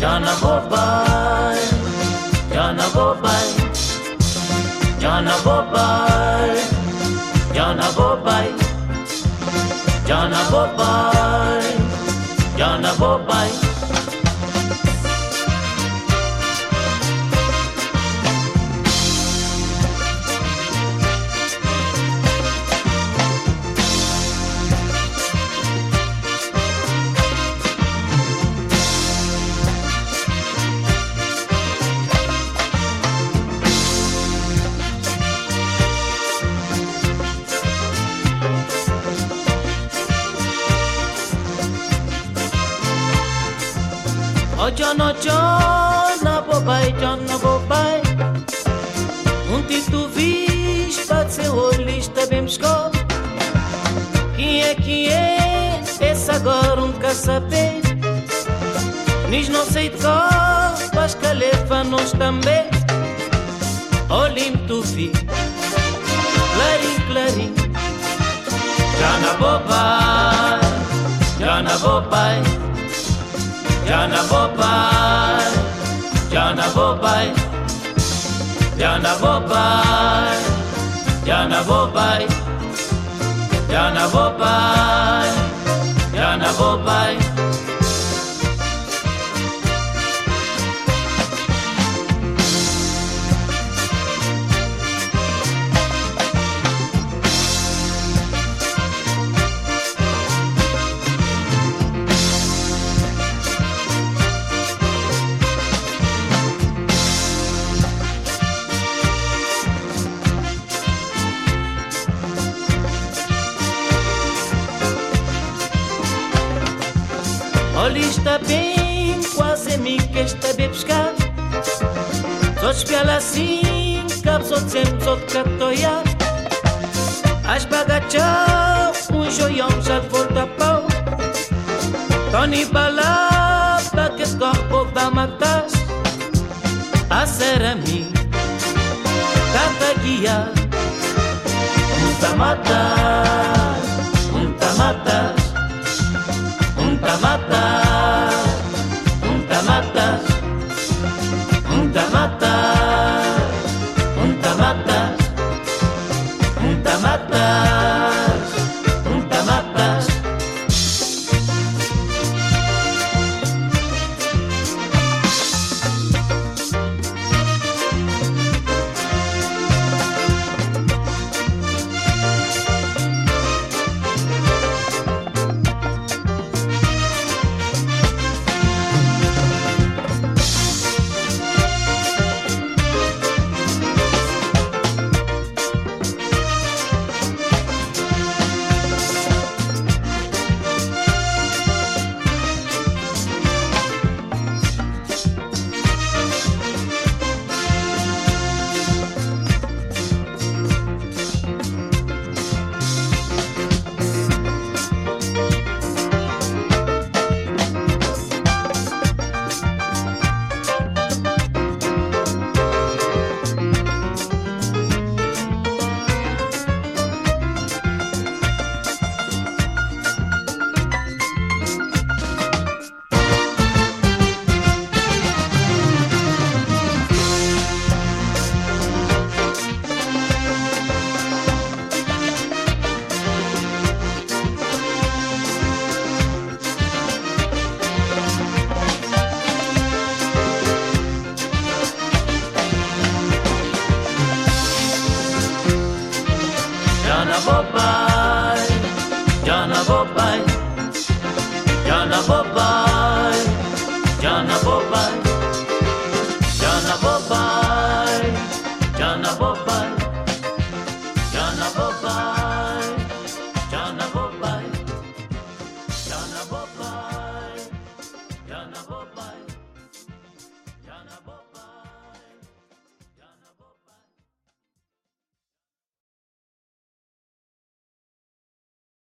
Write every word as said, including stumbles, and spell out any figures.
Jana Bobai, Jana Bobai, Jana Bobai, Jana Bobai, Jana Bobai, Jana Bobai. Oh Jana Jana Bobai, Jana Bobai, onde tu viste pode ser olista bem escuro. Quem é que é? Esse agora nunca saber. Nis não sei de qual, mas que leva nós também. Olim tu vi, clarim, clarim. Jana Bobai, Jana Bobai, Jana Bobai, Jana Bobai, Jana Bobai, Jana Bobai, Jana Bobai, Jana Bobai. Olha, está bem, quase me que está bem pescado. Só espiala assim, cabe só sempre só de catoia. As bagachão, um joião já volta a pau. Tony balaba que corpo vai matar. A ser a mim, cata guia. Um tá matar, um tá matar.